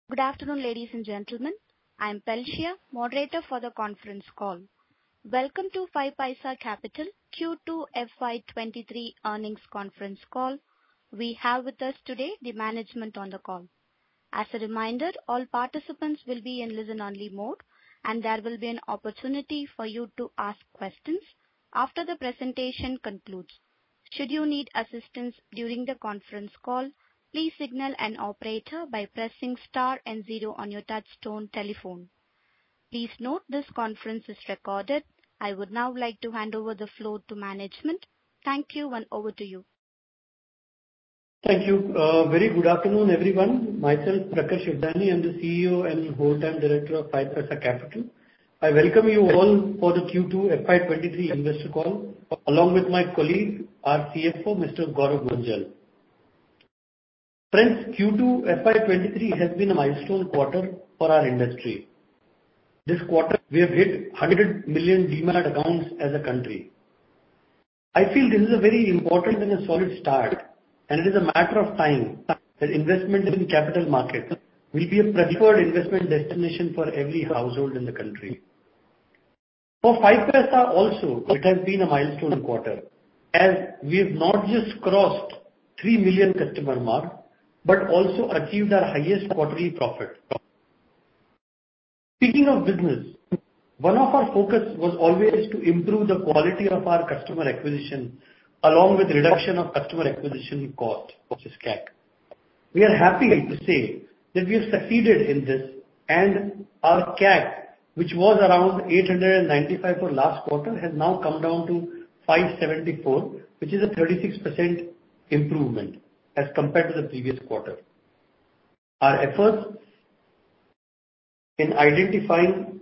Good afternoon, ladies and gentlemen. I am Pelcia, moderator for the conference call. Welcome to 5paisa Capital Q2 FY23 earnings conference call. We have with us today the management on the call. As a reminder, all participants will be in listen-only mode, and there will be an opportunity for you to ask questions after the presentation concludes. Should you need assistance during the conference call, please signal an operator by pressing star and 0 on your touch-tone telephone. Please note this conference is recorded. I would now like to hand over the floor to management. Thank you, and over to you. Thank you. Very good afternoon, everyone. Myself, Prakhar Shivdani, I'm the CEO and Whole-Time Director of 5paisa Capital. I welcome you all for the Q2 FY23 investor call, along with my colleague, our CFO, Mr. Gaurav Munjal. Friends, Q2 FY23 has been a milestone quarter for our industry. This quarter, we have hit 100 million Demat accounts as a country. I feel this is a very important and a solid start, and it is a matter of time that investment in capital markets will be a preferred investment destination for every household in the country. For 5paisa also, it has been a milestone quarter, as we have not just crossed 3 million customer mark, but also achieved our highest quarterly profit. Speaking of business, one of our focus was always to improve the quality of our customer acquisition, along with reduction of customer acquisition cost, which is CAC. We are happy to say that we have succeeded in this, and our CAC, which was around 895 for last quarter, has now come down to 574, which is a 36% improvement as compared to the previous quarter. Our efforts in identifying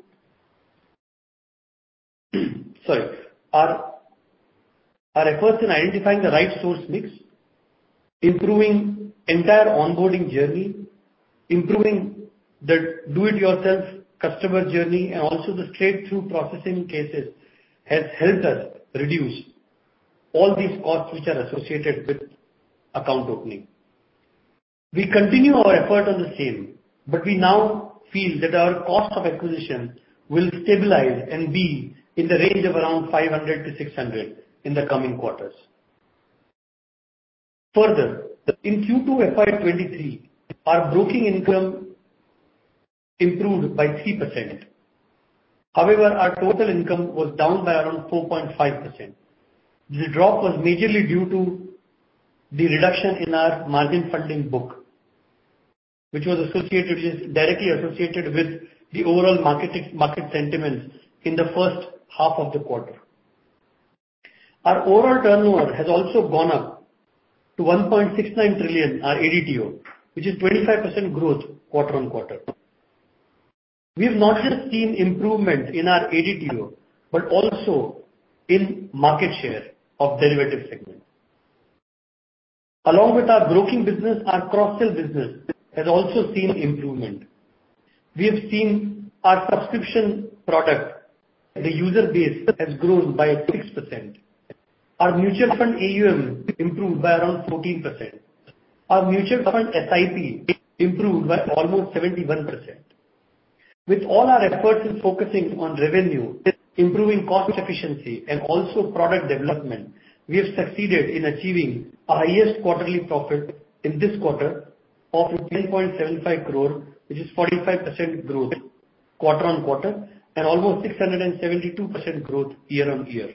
the right source mix, improving entire onboarding journey, improving the do-it-yourself customer journey, and also the straight-through processing cases has helped us reduce all these costs which are associated with account opening. We continue our effort on the same, but we now feel that our cost of acquisition will stabilize and be in the range of around 500 to 600 in the coming quarters. Further, in Q2 FY23, our broking income improved by 3%. However, our total income was down by around 4.5%. The drop was majorly due to the reduction in our margin funding book, which is directly associated with the overall market sentiments in the first half of the quarter. Our overall turnover has also gone up to 1.69 trillion, our ADTO, which is 25% growth quarter on quarter. We have not just seen improvement in our ADTO, but also in market share of derivative segment. Along with our broking business, our cross-sell business has also seen improvement. We have seen our subscription product, the user base has grown by 6%. Our mutual fund AUM improved by around 14%. Our mutual fund SIP improved by almost 71%. With all our efforts in focusing on revenue, improving cost efficiency, and also product development, we have succeeded in achieving our highest quarterly profit in this quarter of 10.75 crore, which is 45% growth quarter on quarter and almost 672% growth year on year.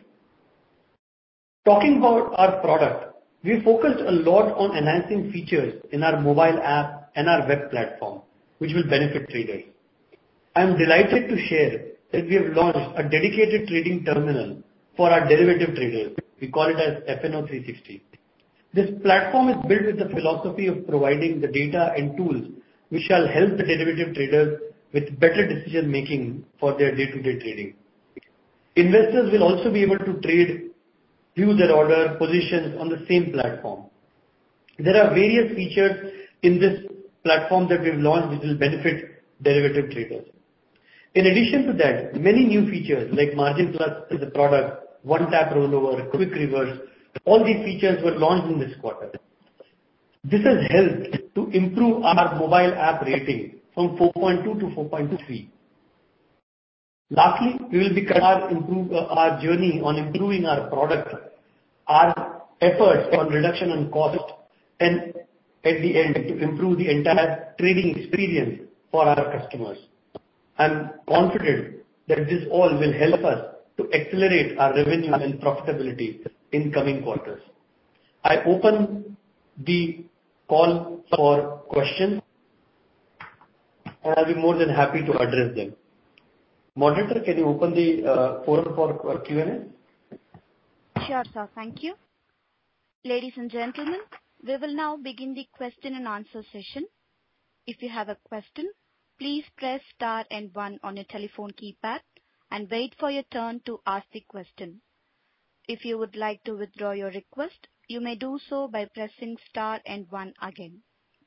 Talking about our product, we focused a lot on enhancing features in our mobile app and our web platform, which will benefit traders. I am delighted to share that we have launched a dedicated trading terminal for our derivative traders. We call it as FNO 360. This platform is built with the philosophy of providing the data and tools which shall help the derivative traders with better decision making for their day-to-day trading. Investors will also be able to trade, view their order positions on the same platform. There are various features in this platform that we've launched which will benefit derivative traders. In addition to that, many new features like Margin Plus as a product, one-tap rollover, quick reverse, all these features were launched in this quarter. This has helped to improve our mobile app rating from 4.2 to 4.3. Lastly, we will continue our journey on improving our product, our efforts on reduction in cost, and at the end, to improve the entire trading experience for our customers. I'm confident that this all will help us to accelerate our revenue and profitability in coming quarters. I open the call for questions, and I'll be more than happy to address them. Moderator, can you open the forum for Q&A? Sure, sir. Thank you. Ladies and gentlemen, we will now begin the question and answer session. If you have a question, please press star and one on your telephone keypad and wait for your turn to ask the question. If you would like to withdraw your request, you may do so by pressing star and one again.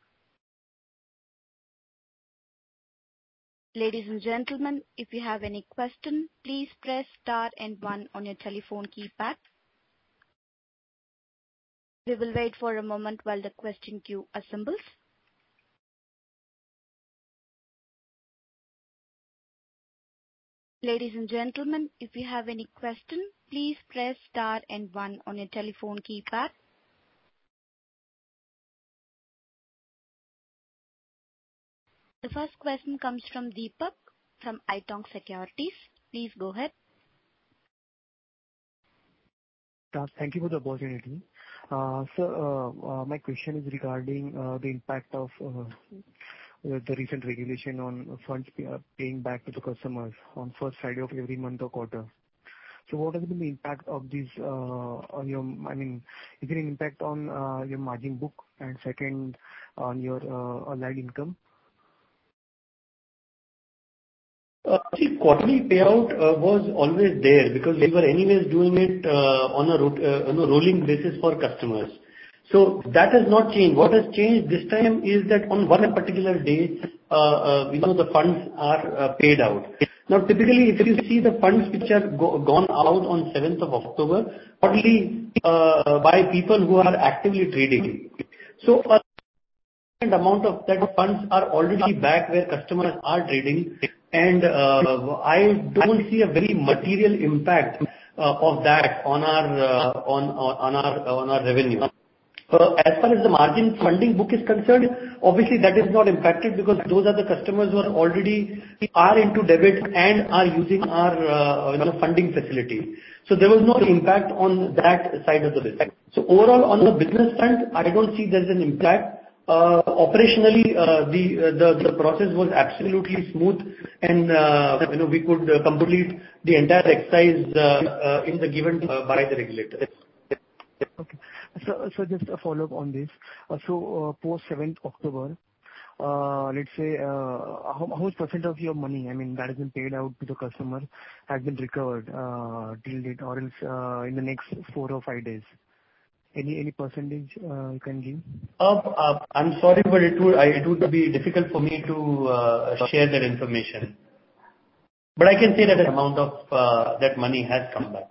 Ladies and gentlemen, if you have any question, please press star and one on your telephone keypad. We will wait for a moment while the question queue assembles. Ladies and gentlemen, if you have any question, please press star and one on your telephone keypad. The first question comes from Deepak from Haitong Securities. Please go ahead. Thank you for the opportunity. Sir, my question is regarding the impact of the recent regulation on funds paying back to the customers on first Friday of every month or quarter. So what has been the impact of this on your, I mean, is there an impact on your margin book, and second, on your allied income? See, quarterly payout was always there because we were anyways doing it on a rolling basis for customers. So that has not changed. What has changed this time is that on one particular day, the funds are paid out. Now, typically, if you see the funds which are gone out on 7th of October, only by people who are actively trading. So a amount of that funds are already back where customers are trading, and I don't see a very material impact of that on our revenue. As far as the margin funding book is concerned, obviously that is not impacted because those are the customers who are already into debit and are using our funding facility. So there was no impact on that side of the business. So overall, on the business front, I don't see there's an impact. Operationally, the process was absolutely smooth, and we could complete the entire exercise in the given by the regulator. Okay. So just a follow-up on this. So post 7th October, let's say, how much % of your money, I mean, that has been paid out to the customer has been recovered till date, or else in the next 4 or 5 days? Any percentage you can give? I'm sorry, but it would be difficult for me to share that information. But I can say that the amount of that money has come back.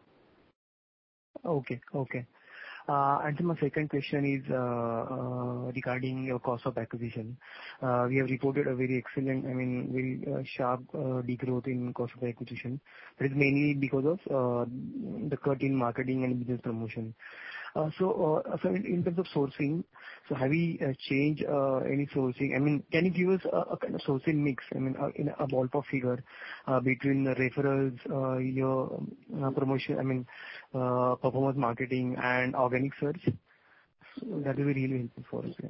Okay. And so my second question is regarding your cost of acquisition. We have reported a very excellent, I mean, very sharp degrowth in cost of acquisition. That is mainly because of the cut in marketing and business promotion. So in terms of sourcing, so have we changed any sourcing? I mean, can you give us a kind of sourcing mix, I mean, in a ballpark figure between the referrals, your promotion, I mean, performance marketing and organic search? So that will be really helpful for us.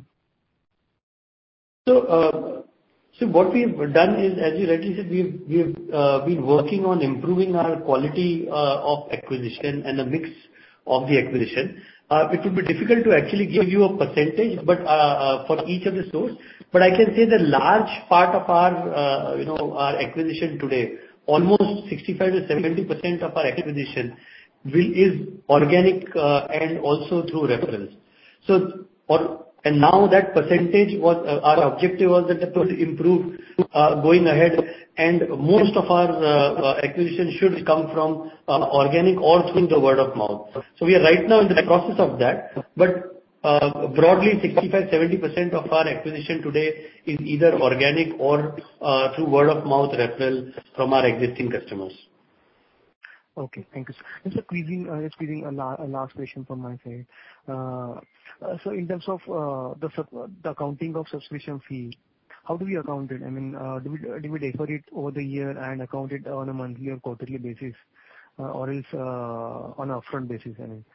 Yeah. So what we've done is, as you rightly said, we've been working on improving our quality of acquisition and the mix of the acquisition. It would be difficult to actually give you a percentage, but for each of the source. But I can say the large part of our acquisition today, almost 65 to 70% of our acquisition is organic and also through referrals. So and now that percentage was our objective was that it will improve going ahead, and most of our acquisition should come from organic or through the word of mouth. So we are right now in the process of that, but broadly 65-70% of our acquisition today is either organic or through word of mouth referral from our existing customers. Okay, thank you, sir. Just squeezing a last question from my side. So in terms of the accounting of subscription fee, how do we account it? I mean, do we defer it over the year and account it on a monthly or quarterly basis, or else on an upfront basis, I mean?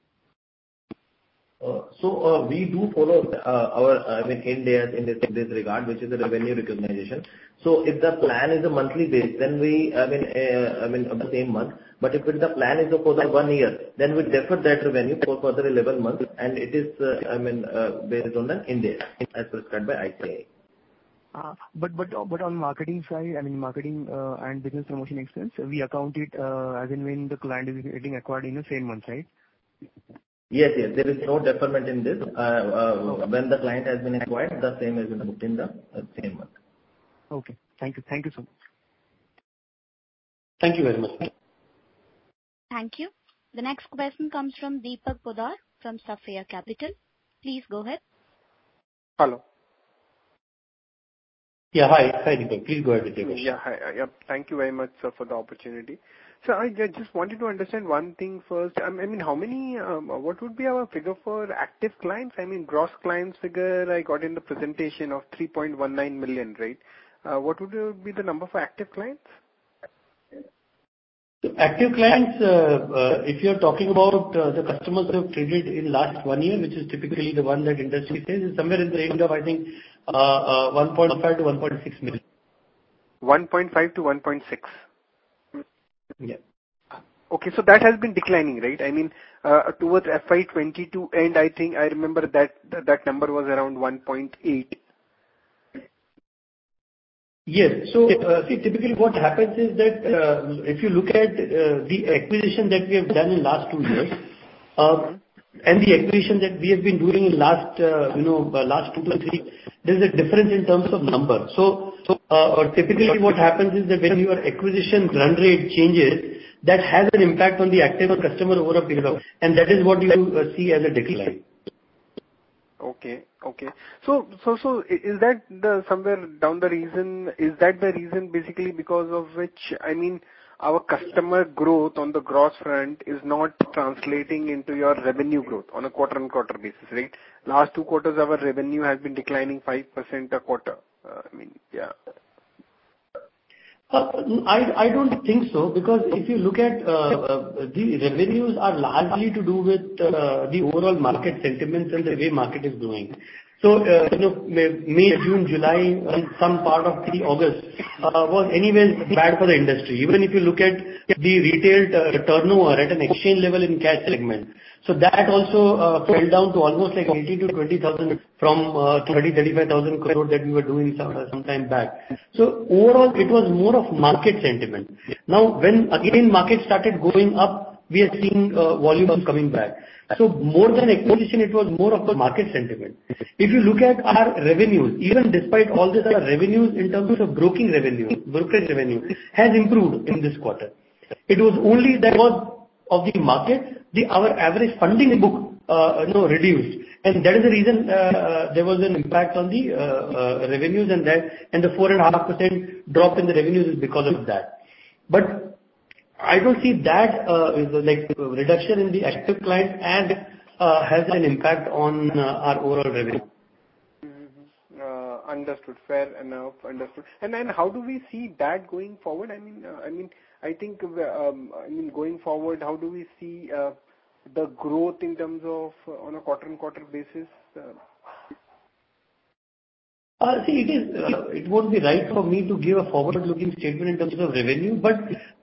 So we do follow our Ind AS in this regard, which is the revenue recognition. So if the plan is a monthly base, then we of the same month. But if the plan is for the 1 year, then we defer that revenue for further 11 months, and it is based on the Ind AS as prescribed by ICAI. But on marketing side, I mean, marketing and business promotion expense, we account it as in when the client is getting acquired in the same month, right? Yes. There is no deferment in this. When the client has been acquired, the same is booked in the same month. Okay. Thank you. Thank you so much. Thank you very much. Thank you. The next question comes from Deepak Poddar from Sapphire Capital. Please go ahead. Hello. Yeah, hi. Hi, Deepak. Please go ahead with your question. Yeah, hi. Yeah, thank you very much, sir, for the opportunity. So I just wanted to understand one thing first. I mean, how many, what would be our figure for active clients? I mean, gross clients figure I got in the presentation of 3.19 million, right? What would be the number for active clients? Active clients, if you're talking about the customers who have traded in last 1 year, which is typically the one that industry says, is somewhere in the range of, I think, 1.5 to 1.6 million. 1.5 to 1.6. Yeah. Okay, so that has been declining, right? I mean, towards FY22 end, I think I remember that number was around 1.8. Yes. So, see, typically what happens is that, if you look at the acquisition that we have done in last 2 years, and the acquisition that we have been doing in last 2 to 3, there is a difference in terms of number. So, typically what happens is that when your acquisition run rate changes, that has an impact on the active customer over a period of, and that is what you see as a decline. Okay. So is that somewhere down the reason? Is that the reason basically because of which, I mean, our customer growth on the gross front is not translating into your revenue growth on a quarter-on-quarter basis, right? Last 2 quarters, our revenue has been declining 5% a quarter. I mean, yeah. I don't think so, because if you look at the revenues are largely to do with the overall market sentiments and the way market is growing. So, May, June, July, and some part of the August was anyways bad for the industry. Even if you look at the retail turnover at an exchange level in cash segment, so that also fell down to almost like 18,000 to 20,000 from 35,000 crore that we were doing some time back. So overall, it was more of market sentiment. Now, when again market started going up, we are seeing volumes coming back. So more than acquisition, it was more of a market sentiment. If you look at our revenues, even despite all this, our revenues in terms of brokerage revenue has improved in this quarter. It was only that was of the market, our average funding book reduced, and that is the reason there was an impact on the revenues, and the 4.5% drop in the revenues is because of that. But I don't see that like reduction in the active client and has an impact on our overall revenue. Understood. Fair enough. Understood. And then how do we see that going forward? I mean, I think going forward, how do we see the growth in terms of on a quarter-on-quarter basis? See, it won't be right for me to give a forward-looking statement in terms of revenue, but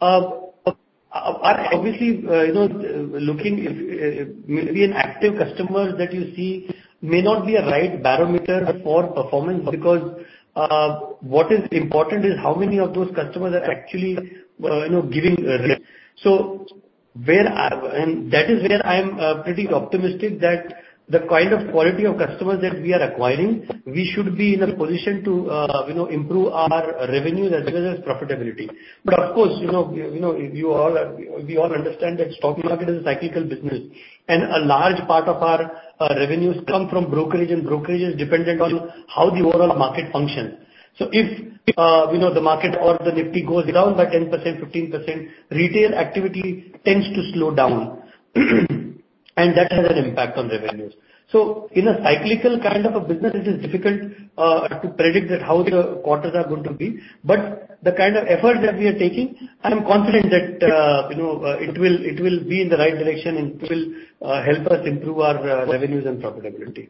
obviously, looking if maybe an active customer that you see may not be a right barometer for performance, because what is important is how many of those customers are actually giving so and that is where I am pretty optimistic that the kind of quality of customers that we are acquiring, we should be in a position to improve our revenues as well as profitability. Of course, we all understand that stock market is a cyclical business, and a large part of our revenues come from brokerage, and brokerage is dependent on how the overall market functions. If the market or the Nifty goes down by 10%, 15%, retail activity tends to slow down and that has an impact on revenues. In a cyclical kind of a business, it is difficult to predict that how the quarters are going to be. The kind of effort that we are taking, I am confident that it will be in the right direction and it will help us improve our revenues and profitability.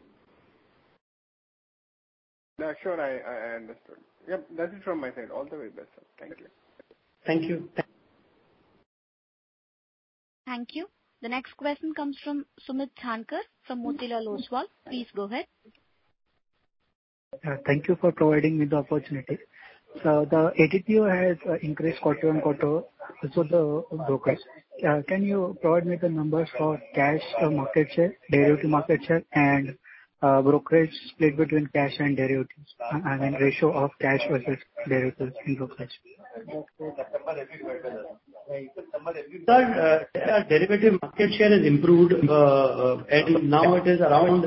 Yeah, sure. I understood. Yep, that's it from my side. All the very best, sir. Thank you. Thank you. Thank you. The next question comes from Sumit Thankar from Motilal Oswal. Please go ahead. Thank you for providing me the opportunity. The ADTO has increased quarter-on-quarter, so the brokers. Can you provide me the numbers for cash market share, derivative market share, and brokerage split between cash and derivatives? I mean, ratio of cash versus derivatives in brokerage. Sir, derivative market share has improved, and now it is around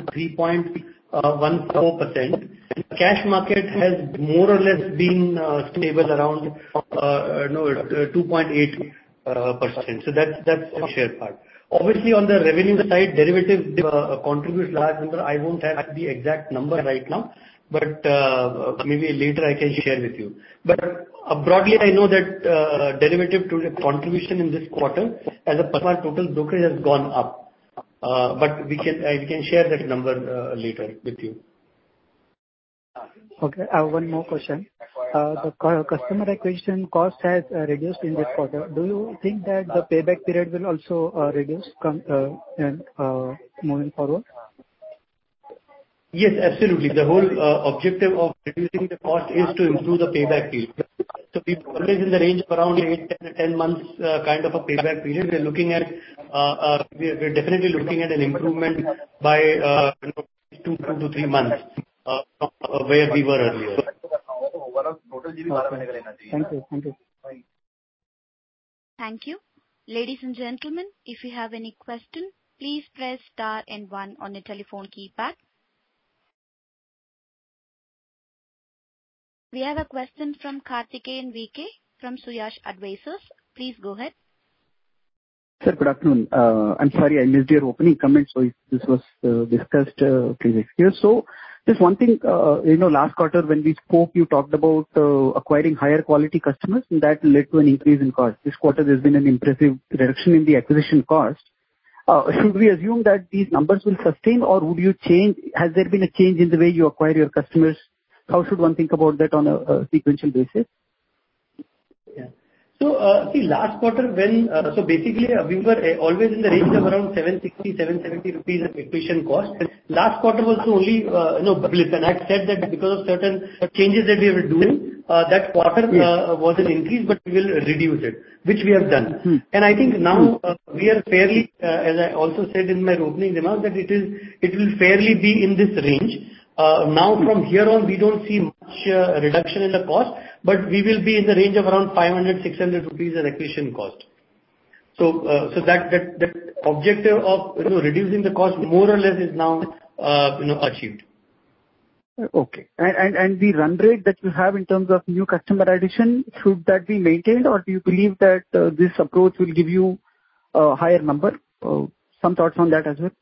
3.14%. Cash market has more or less been stable around 2.8%. That's the share part. Obviously, on the revenue side, derivative contributes large number. I won't have the exact number right now, but maybe later I can share with you. Broadly, I know that derivative to the contribution in this quarter as a percent total brokerage has gone up. We can share that number later with you. Okay. I have one more question. The customer acquisition cost has reduced in this quarter. Do you think that the payback period will also reduce moving forward? Yes, absolutely. The whole objective of reducing the cost is to improve the payback period. We're always in the range of around 8-10 months kind of a payback period. We're definitely looking at an improvement by 2 to 3 months from where we were earlier. Thank you. Thank you. Ladies and gentlemen, if you have any question, please press star and 1 on your telephone keypad. We have a question from Karthikeyan VK from Suyash Advisors. Please go ahead. Sir, good afternoon. I'm sorry I missed your opening comments, so if this was discussed previously. Just one thing, last quarter when we spoke, you talked about acquiring higher quality customers, and that led to an increase in cost. This quarter, there's been an impressive reduction in the acquisition cost. Should we assume that these numbers will sustain, or would you change? Has there been a change in the way you acquire your customers? How should one think about that on a sequential basis? See, last quarter basically we were always in the range of around 760-770 rupees of acquisition cost. Last quarter was the only blip, and I said that because of certain changes that we were doing, that quarter was an increase, but we will reduce it, which we have done. I think now we are fairly, as I also said in my opening remarks, that it will fairly be in this range. Now from here on, we don't see much reduction in the cost, but we will be in the range of around 500-600 rupees in acquisition cost. That objective of reducing the cost more or less is now achieved. Okay. The run rate that you have in terms of new customer addition, should that be maintained, or do you believe that this approach will give you a higher number? Some thoughts on that as well.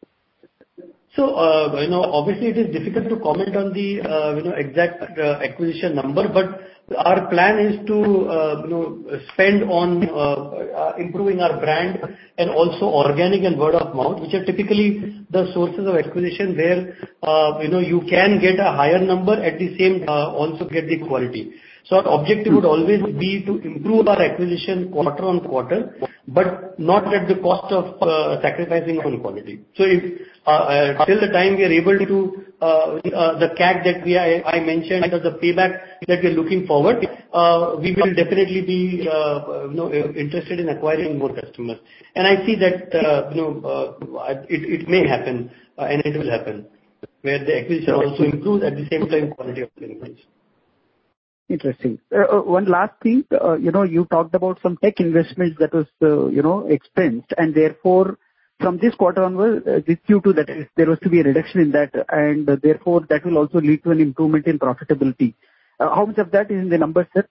Obviously it is difficult to comment on the exact acquisition number, but our plan is to spend on improving our brand and also organic and word of mouth, which are typically the sources of acquisition where you can get a higher number, at the same also get the quality. Our objective would always be to improve our acquisition quarter-on-quarter, but not at the cost of sacrificing on quality. If till the time we are able to the CAC that I mentioned, or the payback that we're looking forward, we will definitely be interested in acquiring more customers. I see that it may happen and it will happen, where the acquisition also improves, at the same time quality also improves. Interesting. One last thing, you talked about some tech investments that was, expensed, and therefore from this quarter onwards, this Q2, that is, there was to be a reduction in that, and therefore that will also lead to an improvement in profitability. How much of that is in the numbers, sir?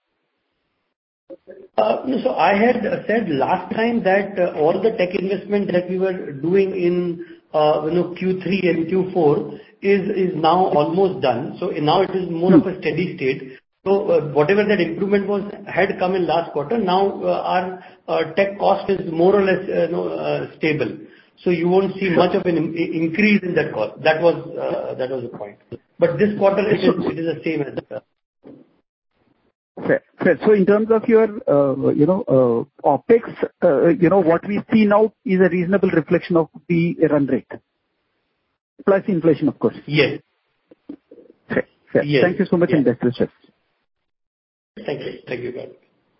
So I had said last time that all the tech investment that we were doing in Q3 and Q4 is now almost done. So now it is more of a steady state. So whatever that improvement had come in last quarter, now our tech cost is more or less stable. So you won't see much of an increase in that cost. That was the point. But this quarter it is the same as that. Fair. So in terms of your, OpEx, what we see now is a reasonable reflection of the run rate, plus inflation, of course. Yes. Fair. Yes. Thank you so much, and best wishes. Thank you. Thank you, guys.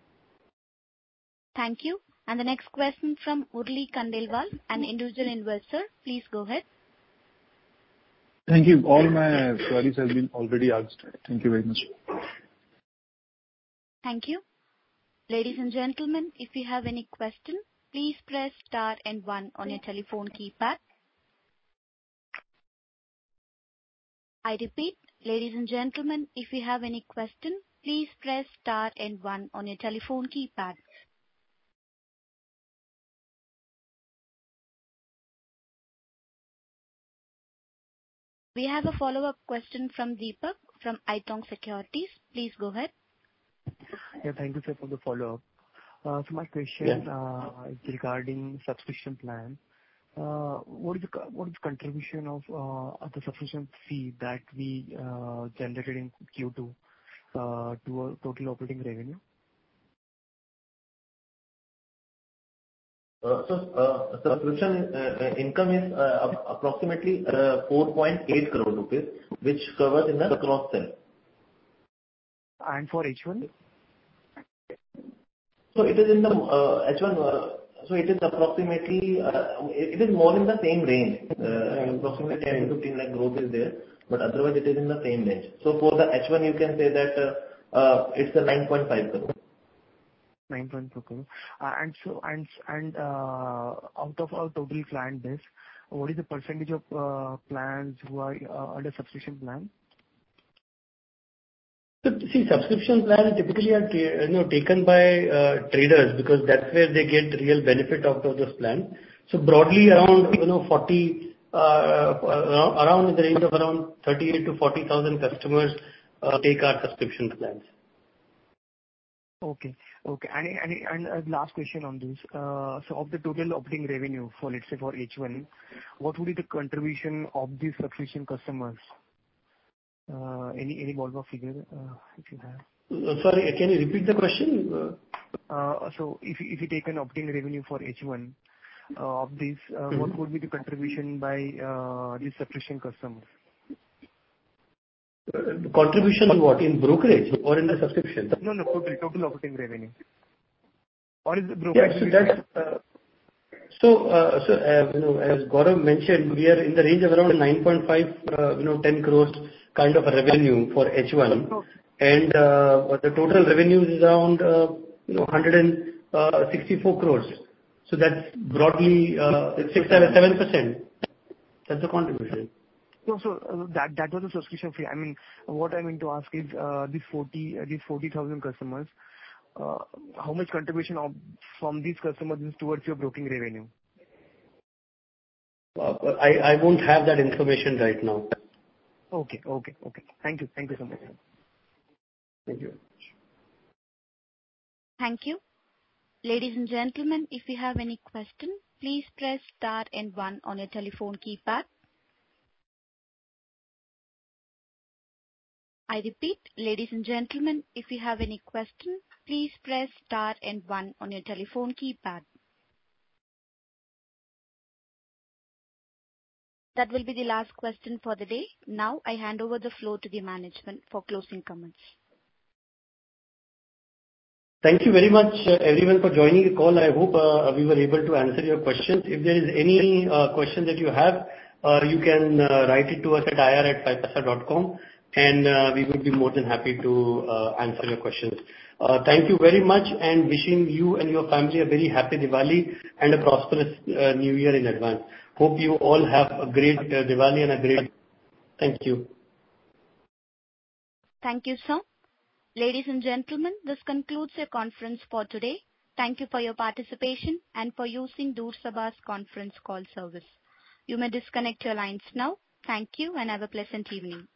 Thank you. And the next question from Urli Kandelwal, an individual investor. Please go ahead. Thank you. All my queries have been already asked. Thank you very much. Thank you. Ladies and gentlemen, if you have any question, please press star and 1 on your telephone keypad. I repeat, ladies and gentlemen, if you have any question, please press star and 1 on your telephone keypad. We have a follow-up question from Deepak from Haitong Securities. Please go ahead. Yeah, thank you, sir, for the follow-up. So my question is regarding subscription plan. What is the contribution of the subscription fee that we generated in Q2 to our total operating revenue? So subscription income is approximately 4.8 crore rupees, which covers in the cross-sell. And for H1? So it is in the H1. So it is approximately, it is more in the same range. Approximately 10 to 15 lakh growth is there, but otherwise it is in the same range. So for the H1, you can say that it's a 9.5 crore. 9.2 crore. And out of our total client base, what is the percentage of plans who are under subscription plan? So, see, subscription plans typically are taken by traders, because that's where they get real benefit out of this plan. So broadly around 40, around in the range of around 38 to 40,000 customers take our subscription plans. Okay. And last question on this. So of the total operating revenue for, let's say, for H1, what would be the contribution of these subscription customers? Any ballpark figure, if you have? Sorry, can you repeat the question? So if you take an operating revenue for H1 of this, what would be the contribution by these subscription customers? Contribution in what? In brokerage or in the subscription? No, total operating revenue. Or is it brokerage? Yeah, so as Gaurav mentioned, we are in the range of around 9.5, 10 crores kind of a revenue for H1, and the total revenue is around 164 crores. So that's broadly 6-7%. That's the contribution. So that was a subscription fee. I mean, what I mean to ask is these 40,000 customers, how much contribution from these customers is towards your broking revenue? I won't have that information right now. Okay. Thank you so much. Thank you. Thank you. Ladies and gentlemen, if you have any question, please press star and 1 on your telephone keypad. I repeat, ladies and gentlemen, if you have any question, please press star and 1 on your telephone keypad. That will be the last question for the day. Now I hand over the floor to the management for closing comments. Thank you very much, everyone, for joining the call. I hope we were able to answer your questions. If there is any question that you have, you can write it to us at ir@5paisa.com, and we would be more than happy to answer your questions. Thank you very much, and wishing you and your family a very happy Diwali and a prosperous New Year in advance. Hope you all have a great Diwali and a great... Thank you. Thank you, sir. Ladies and gentlemen, this concludes your conference for today. Thank you for your participation and for using Doorsabha's conference call service. You may disconnect your lines now. Thank you and have a pleasant evening.